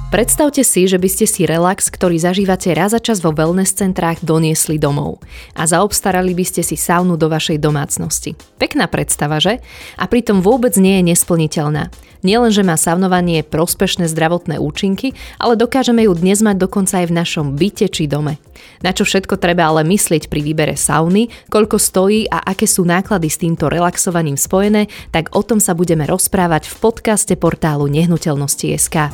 Predstavte si, že by ste si relax, ktorý zažívate raz za čas vo wellness centrách, doniesli domov a zaobstarali by ste si saunu do vašej domácnosti. Pekná predstava, že? A pritom vôbec nie je nesplniteľná. Nielen, že má saunovanie prospešné zdravotné účinky, ale dokážeme ju dnes mať dokonca aj v našom byte či dome. Na čo všetko treba ale myslieť pri výbere sauny, koľko stojí a aké sú náklady s týmto relaxovaním spojené, tak o tom sa budeme rozprávať v podcaste portálu Nehnuteľnosti.sk.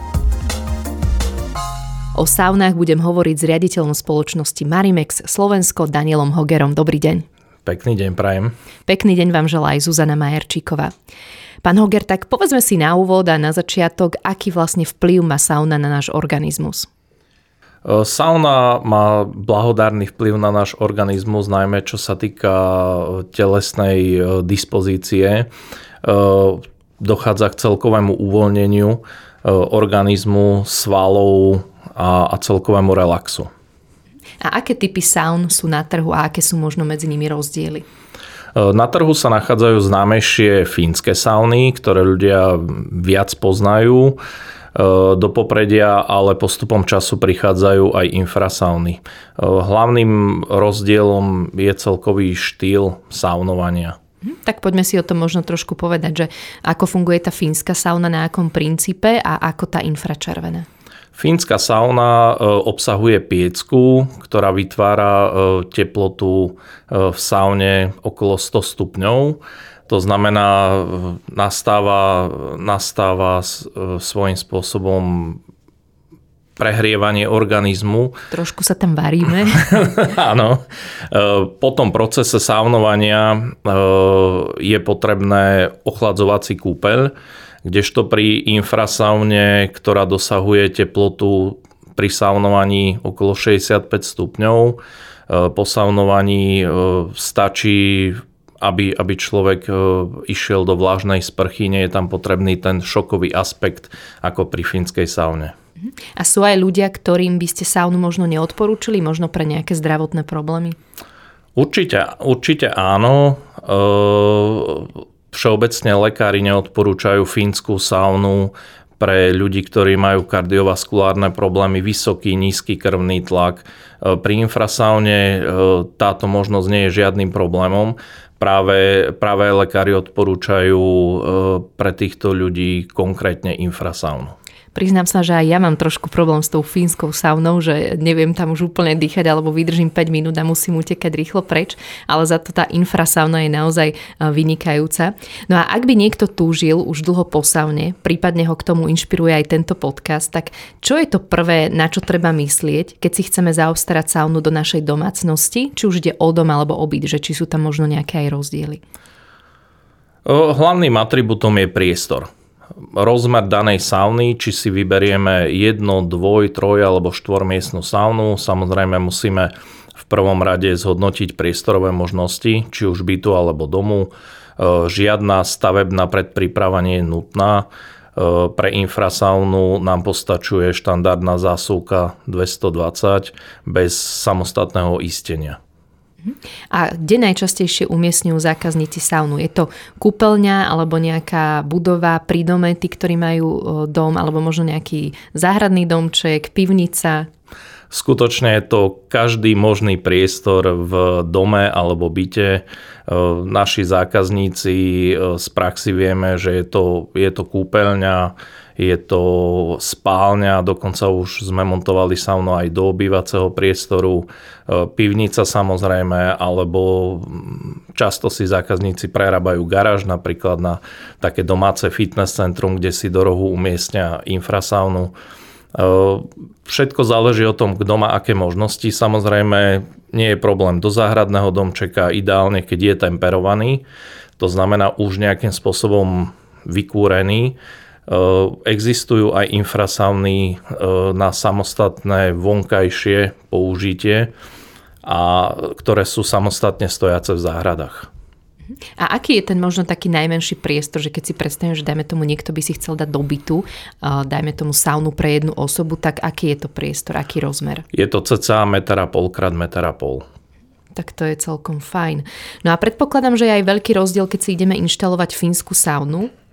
O saunách budem hovoriť s riaditeľom spoločnosti Marimex Slovensko Danielom Hogerom. Dobrý deň. Pekný deň prajem. Pekný deň vám želá aj Zuzana Majerčíková. Pán Hoger, tak povedzme si na úvod a na začiatok, aký vlastne vplyv má sauna na náš organizmus. Sauna má blahodárny vplyv na náš organizmus, najmä čo sa týka telesnej dispozície. Dochádza k celkovému uvoľneniu organizmu, svalov a celkovému relaxu. A aké typy saun sú na trhu a aké sú možno medzi nimi rozdiely? Na trhu sa nachádzajú známejšie fínske sauny, ktoré ľudia viac poznajú do popredia, ale postupom času prichádzajú aj infrasauny. Hlavným rozdielom je celkový štýl saunovania. Tak poďme si o tom možno trošku povedať, že ako funguje tá fínska sauna, na akom princípe a ako tá infračervená. Fínska sauna obsahuje piecku, ktorá vytvára teplotu v saune okolo 100 stupňov. To znamená, nastáva svojím spôsobom prehrievanie organizmu. Trošku sa tam varíme. Áno. Po tom procese saunovania je potrebné ochladzovací kúpeľ, kdežto pri infrasaune, ktorá dosahuje teplotu pri saunovaní okolo 65 stupňov, po saunovaní stačí, aby človek išiel do vlážnej sprchy, nie je tam potrebný ten šokový aspekt ako pri fínskej saune. A sú aj ľudia, ktorým by ste saunu možno neodporúčili, možno pre nejaké zdravotné problémy? Určite áno. Všeobecne lekári neodporúčajú fínsku saunu pre ľudí, ktorí majú kardiovaskulárne problémy, vysoký, nízky krvný tlak. Pri infrasaune táto možnosť nie je žiadnym problémom. Práve lekári odporúčajú pre týchto ľudí konkrétne infrasaunu. Priznám sa, že aj ja mám trošku problém s tou fínskou saunou, že neviem tam už úplne dýchať alebo vydržím 5 minút a musím utekať rýchlo preč, ale za to tá infrasauna je naozaj vynikajúca. No a ak by niekto túžil už dlho po saune, prípadne ho k tomu inšpiruje aj tento podcast, tak čo je to prvé, na čo treba myslieť, keď si chceme zaobstarať saunu do našej domácnosti, či už ide o dom alebo o byt, že či sú tam možno nejaké aj rozdiely? Hlavným atribútom je priestor. Rozmer danej sauny, či si vyberieme 1, 2, 3 alebo 4-miestnu saunu. Samozrejme musíme v prvom rade zhodnotiť priestorové možnosti, či už bytu alebo domu. Žiadna stavebná predpríprava nie je nutná. Pre infrasaunu nám postačuje štandardná zásuvka 220 bez samostatného istenia. A kde najčastejšie umiestňujú zákazníci saunu? Je to kúpeľňa alebo nejaká budova pri dome, tí, ktorí majú dom, alebo možno nejaký záhradný domček, pivnica? Skutočne je to každý možný priestor v dome alebo byte. Naši zákazníci z praxi vieme, že je to kúpeľňa, je to spálňa, dokonca už sme montovali saunu aj do obývacieho priestoru, pivnica samozrejme, alebo často si zákazníci prerábajú garáž, napríklad na také domáce fitness centrum, kde si do rohu umiestnia infrasaunu. Všetko záleží o tom, kto má aké možnosti. Samozrejme, nie je problém do záhradného domčeka, ideálne keď je temperovaný, to znamená už nejakým spôsobom vykúrený. Existujú aj infrasauny na samostatné vonkajšie použitie, ktoré sú samostatne stojace v záhradách. A aký je ten možno taký najmenší priestor, že keď si predstavím, že dajme tomu niekto by si chcel dať do bytu, dajme tomu saunu pre jednu osobu, tak aký je to priestor, aký rozmer? Je to cca 1,5 x 1,5 m. Tak to je celkom fajn. No a predpokladám, že je aj veľký rozdiel, keď si ideme inštalovať fínsku saunu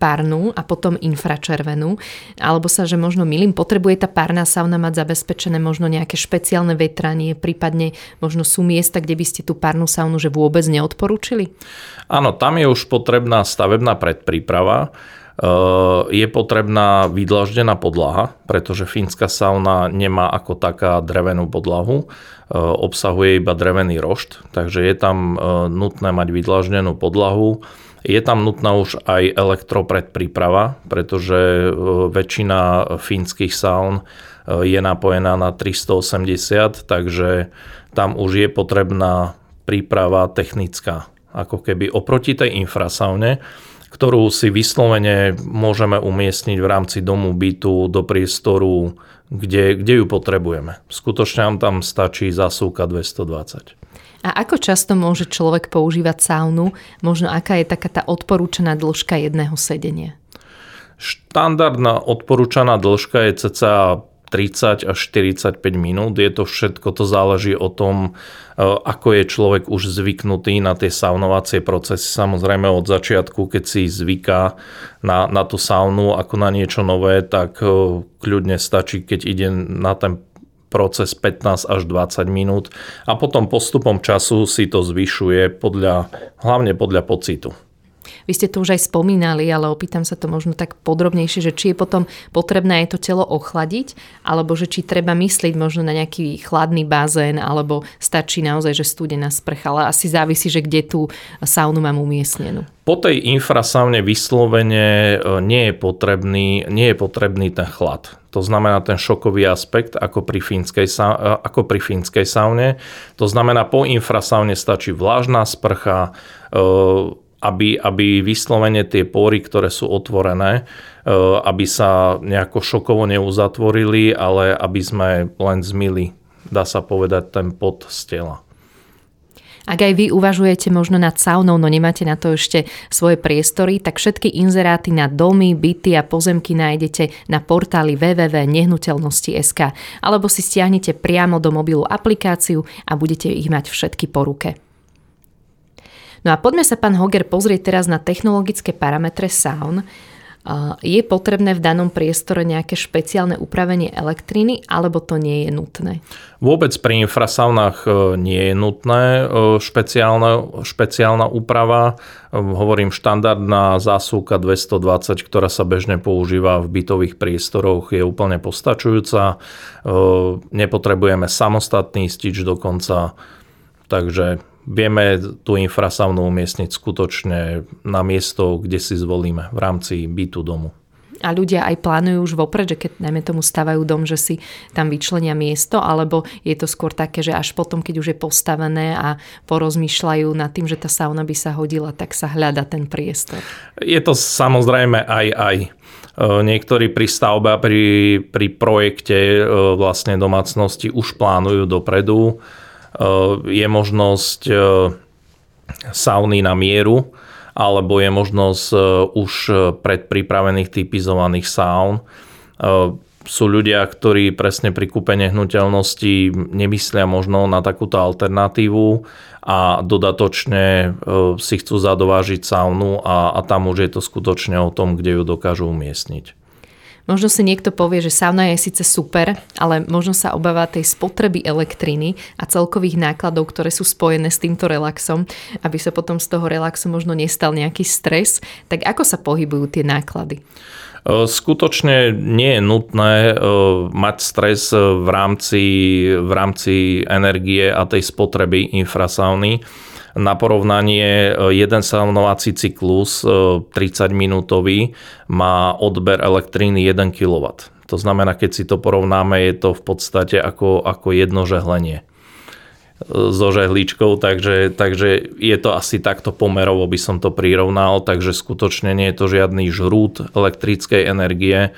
párnu a potom infračervenú, alebo sa, že možno mýlim, potrebuje tá párna sauna mať zabezpečené možno nejaké špeciálne vetranie, prípadne možno sú miesta, kde by ste tú párnu saunu že vôbec neodporúčili? Áno, tam je už potrebná stavebná predpríprava. Je potrebná vydlaždená podlaha, pretože fínska sauna nemá ako taká drevenú podlahu, obsahuje iba drevený rošt, takže je tam nutné mať vydlaždenú podlahu. Je tam nutná už aj elektropredpríprava, pretože väčšina fínskych saun je napojená na 380, takže tam už je potrebná príprava technická, ako keby oproti tej infrasaune, ktorú si vyslovene môžeme umiestniť v rámci domu, bytu, do priestoru, kde ju potrebujeme. Skutočne nám tam stačí zásuvka 220. A ako často môže človek používať saunu? Možno aká je taká tá odporúčaná dĺžka jedného sedenia? Štandardná odporúčaná dĺžka je cca 30 až 45 minút. Je to všetko, to záleží o tom, ako je človek už zvyknutý na tie saunovacie procesy. Samozrejme od začiatku, keď si zvyká na tú saunu ako na niečo nové, tak kľudne stačí, keď ide na ten proces 15 až 20 minút a potom postupom času si to zvyšuje hlavne podľa pocitu. Vy ste to už aj spomínali, ale opýtam sa to možno tak podrobnejšie, že či je potom potrebné aj to telo ochladiť, alebo že či treba myslieť možno na nejaký chladný bazén, alebo stačí naozaj, že studená sprcha, ale asi závisí, že kde tú saunu mám umiestnenú. Po tej infrasaune vyslovene nie je potrebný ten chlad. To znamená ten šokový aspekt ako pri fínskej saune. To znamená, po infrasaune stačí vlážna sprcha, aby vyslovene tie pory, ktoré sú otvorené, aby sa nejako šokovo neuzatvorili, ale aby sme len zmyli, dá sa povedať, ten pot z tela. Ak aj vy uvažujete možno nad saunou, no nemáte na to ešte svoje priestory, tak všetky inzeráty na domy, byty a pozemky nájdete na portáli www.nehnuteľnosti.sk alebo si stiahnete priamo do mobilu aplikáciu a budete ich mať všetky po ruke. No a poďme sa, pán Hoger, pozrieť teraz na technologické parametre saun. Je potrebné v danom priestore nejaké špeciálne upravenie elektriny, alebo to nie je nutné? Vôbec pri infrasaunách nie je nutné špeciálna úprava. Hovorím, štandardná zásuvka 220, ktorá sa bežne používa v bytových priestoroch, je úplne postačujúca. Nepotrebujeme samostatný stič dokonca, takže vieme tú infrasaunu umiestniť skutočne na miesto, kde si zvolíme v rámci bytu domu. A ľudia aj plánujú už vopred, že keď najmä tomu stavajú dom, že si tam vyčlenia miesto, alebo je to skôr také, že až potom, keď už je postavené a porozmýšľajú nad tým, že tá sauna by sa hodila, tak sa hľada ten priestor? Je to samozrejme aj. Niektorí pri stavbe a pri projekte vlastne domácnosti už plánujú dopredu. Je možnosť sauny na mieru, alebo je možnosť už predpripravených typizovaných saun. Sú ľudia, ktorí presne pri kúpe nehnuteľnosti nemyslia možno na takúto alternatívu a dodatočne si chcú zadovážiť saunu a tam už je to skutočne o tom, kde ju dokážu umiestniť. Možno si niekto povie, že sauna je síce super, ale možno sa obáva tej spotreby elektriny a celkových nákladov, ktoré sú spojené s týmto relaxom, aby sa potom z toho relaxu možno nestal nejaký stres. Tak ako sa pohybujú tie náklady? Skutočne nie je nutné mať stres v rámci energie a tej spotreby infrasauny. Na porovnanie, jeden saunovací cyklus 30-minútový má odber elektriny 1 kW. To znamená, keď si to porovnáme, je to v podstate ako jedno žehlenie so žehličkou, takže je to asi takto pomerovo, by som to prirovnal, takže skutočne nie je to žiadny žrút elektrickej energie.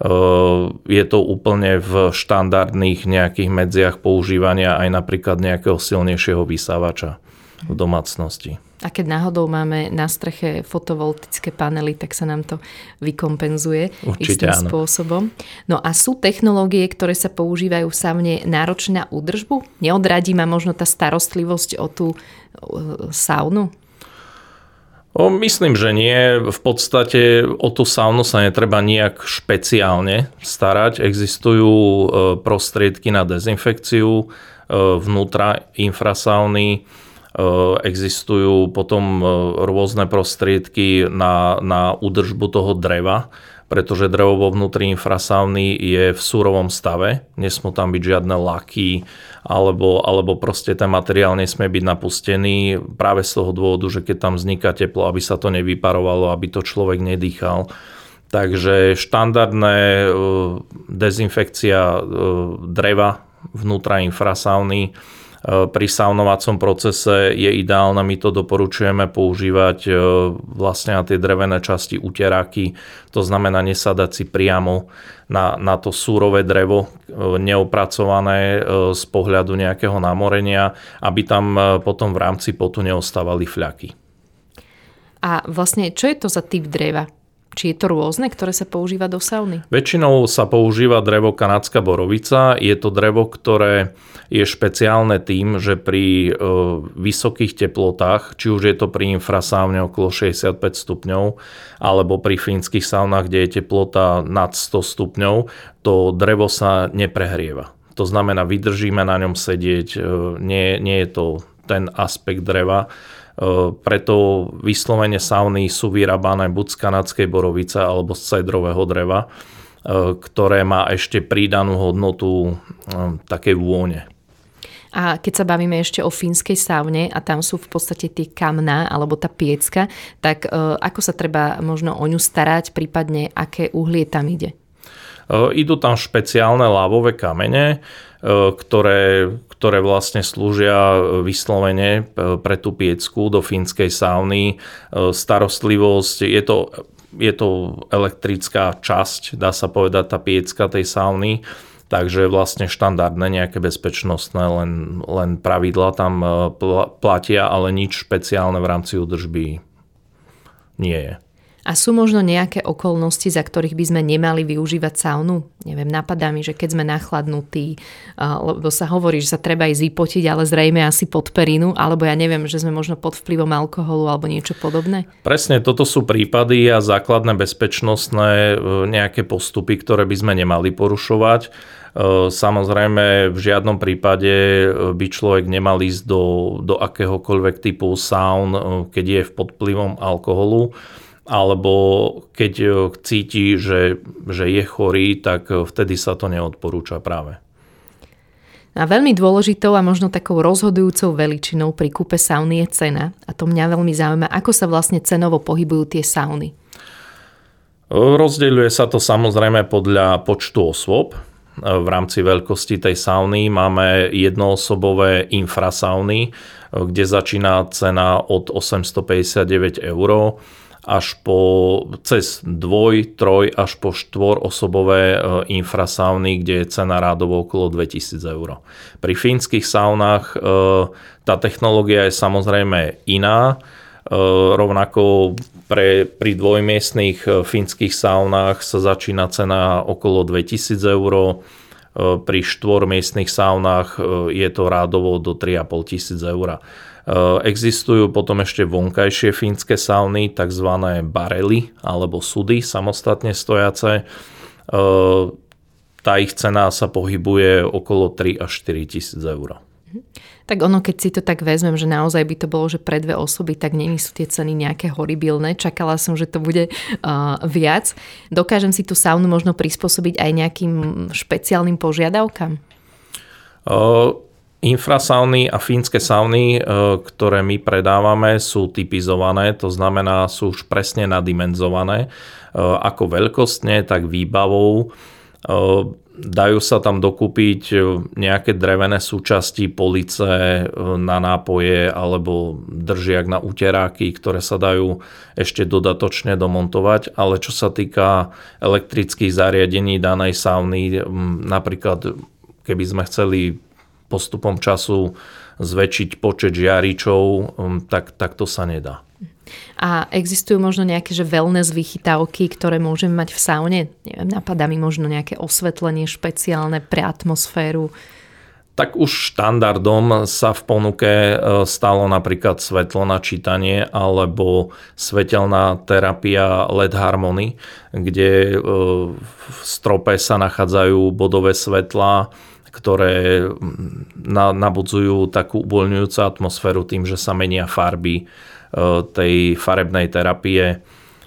Je to úplne v štandardných nejakých medziach používania aj napríklad nejakého silnejšieho vysávača v domácnosti. A keď náhodou máme na streche fotovoltické panely, tak sa nám to vykompenzuje istým spôsobom. No a sú technológie, ktoré sa používajú v saune náročné na údržbu? Neodradí ma možno tá starostlivosť o tú saunu? Myslím, že nie. V podstate o tú saunu sa netreba nejak špeciálne starať. Existujú prostriedky na dezinfekciu vnútra infrasauny. Existujú potom rôzne prostriedky na údržbu toho dreva, pretože drevo vo vnútri infrasauny je v surovom stave. Nesmú tam byť žiadne laky alebo proste ten materiál nesmie byť napustený práve z toho dôvodu, že keď tam vzniká teplo, aby sa to nevyparovalo, aby to človek nedýchal. Takže štandardné dezinfekcia dreva vnútra infrasauny pri saunovacom procese je ideálne. My to doporučujeme používať vlastne na tie drevené časti uteráky. To znamená nesadať si priamo na to súrové drevo, neopracované z pohľadu nejakého namorenia, aby tam potom v rámci potu neostávali fľaky. A vlastne, čo je to za typ dreva? Či je to rôzne, ktoré sa používa do sauny? Väčšinou sa používa drevo kanadská borovica. Je to drevo, ktoré je špeciálne tým, že pri vysokých teplotách, či už je to pri infrasaune okolo 65 stupňov, alebo pri fínskych saunách, kde je teplota nad 100 stupňov, to drevo sa neprehrieva. To znamená, vydržíme na ňom sedieť, nie je to ten aspekt dreva. Preto vyslovene sauny sú vyrábané buď z kanadskej borovice alebo z cedrového dreva, ktoré má ešte pridanú hodnotu takej vône. A keď sa bavíme ešte o fínskej saune a tam sú v podstate tie kamná alebo tá piecka, tak ako sa treba možno o ňu starať, prípadne aké uhlie tam ide? Idú tam špeciálne lávové kamene, ktoré vlastne slúžia vyslovene pre tú piecku do fínskej sauny. Starostlivosť, je to elektrická časť, dá sa povedať, tá piecka tej sauny, takže vlastne štandardné nejaké bezpečnostné len pravidlá tam platia, ale nič špeciálne v rámci údržby nie je. A sú možno nejaké okolnosti, za ktorých by sme nemali využívať saunu? Neviem, napadá mi, že keď sme nachladnutí, lebo sa hovorí, že sa treba ísť vypotiť, ale zrejme asi pod perinu, alebo ja neviem, že sme možno pod vplyvom alkoholu alebo niečo podobné? Presne, toto sú prípady a základné bezpečnostné nejaké postupy, ktoré by sme nemali porušovať. Samozrejme, v žiadnom prípade by človek nemal ísť do akéhokoľvek typu saun, keď je pod vplyvom alkoholu, alebo keď cíti, že je chorý, tak vtedy sa to neodporúča práve. A veľmi dôležitou a možno takou rozhodujúcou veličinou pri kúpe sauny je cena. A to mňa veľmi zaujíma, ako sa vlastne cenovo pohybujú tie sauny. Rozdeľuje sa to samozrejme podľa počtu osôb. V rámci veľkosti tej sauny máme jednoosobové infrasauny, kde začína cena od 859 € až po cez 2, 3 až po 4-osobové infrasauny, kde je cena rádovo okolo 2000 €. Pri fínskych saunách tá technológia je samozrejme iná. Rovnako pri dvojmiestnych fínskych saunách sa začína cena okolo 2000 €. Pri štvormiestnych saunách je to rádovo do 3500 € Existujú potom ešte vonkajšie fínske sauny, takzvané barely alebo sudy samostatne stojace. Tá ich cena sa pohybuje okolo 3 až 4 tisíc €. Tak ono, keď si to tak vezmem, že naozaj by to bolo, že pre 2 osoby, tak nie sú tie ceny nejaké horibilné. Čakala som, že to bude viac. Dokážem si tú saunu možno prispôsobiť aj nejakým špeciálnym požiadavkám? Infrasauny a fínske sauny, ktoré my predávame, sú typizované, to znamená, sú už presne nadimenzované, ako veľkostne, tak výbavou. Dajú sa tam dokúpiť nejaké drevené súčasti, police na nápoje alebo držiak na uteráky, ktoré sa dajú ešte dodatočne domontovať, ale čo sa týka elektrických zariadení danej sauny, napríklad keby sme chceli postupom času zväčšiť počet žiaričov, tak to sa nedá. A existujú možno nejaké wellness vychytávky, ktoré môžeme mať v saune? Neviem, napadá mi možno nejaké osvetlenie špeciálne pre atmosféru. Tak už štandardom sa v ponuke stalo napríklad svetlo na čítanie alebo svetelná terapia LED Harmony, kde v strope sa nachádzajú bodové svetlá, ktoré nabudzujú takú uvoľňujúcu atmosféru tým, že sa menia farby tej farebnej terapie.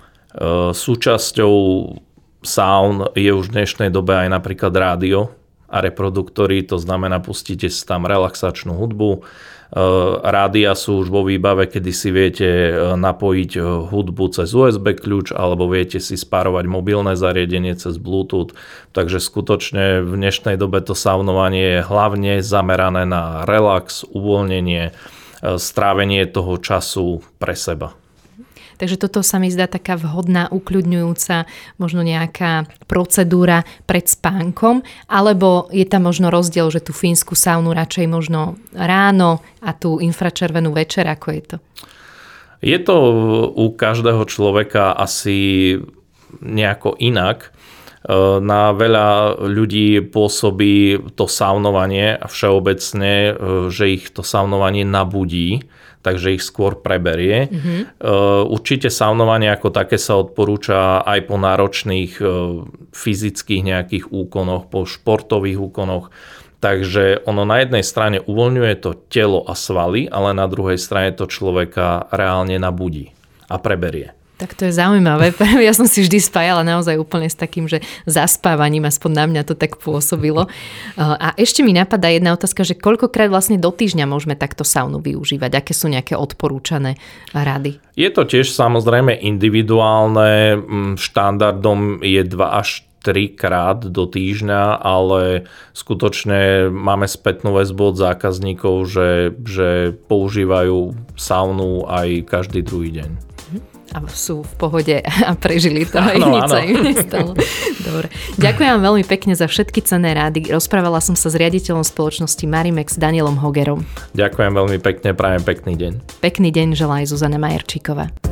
Súčasťou saun je už v dnešnej dobe aj napríklad rádio a reproduktory, to znamená, pustíte si tam relaxačnú hudbu. Rádia sú už vo výbave, kedy si viete napojiť hudbu cez USB kľúč alebo viete si spárovať mobilné zariadenie cez Bluetooth. Takže skutočne v dnešnej dobe to saunovanie je hlavne zamerané na relax, uvoľnenie, strávenie toho času pre seba. Takže toto sa mi zdá taká vhodná, ukľudňujúca, možno nejaká procedúra pred spánkom, alebo je tam možno rozdiel, že tú fínsku saunu radšej možno ráno a tú infračervenú večer, ako je to? Je to u každého človeka asi nejako inak. Na veľa ľudí pôsobí to saunovanie a všeobecne, že ich to saunovanie nabudí, takže ich skôr preberie. Určite saunovanie ako také sa odporúča aj po náročných fyzických nejakých úkonoch, po športových úkonoch. Takže ono na jednej strane uvoľňuje to telo a svaly, ale na druhej strane to človeka reálne nabudí a preberie. Tak to je zaujímavé. Ja som si vždy spájala naozaj úplne s takým, že zaspávaním, aspoň na mňa to tak pôsobilo. A ešte mi napadá jedna otázka, že koľkokrát vlastne do týždňa môžeme takto saunu využívať? Aké sú nejaké odporúčané rady? Je to tiež samozrejme individuálne. Štandardom je 2 až 3 krát do týždňa, ale skutočne máme spätnú väzbu od zákazníkov, že používajú saunu aj každý druhý deň. A sú v pohode a prežili to aj nič sa im nestalo. Dobre. Ďakujem vám veľmi pekne za všetky cenné rády. Rozprávala som sa s riaditeľom spoločnosti Marimex Danielom Hogerom. Ďakujem veľmi pekne, prajem pekný deň. Pekný deň želá aj Zuzana Majerčíková.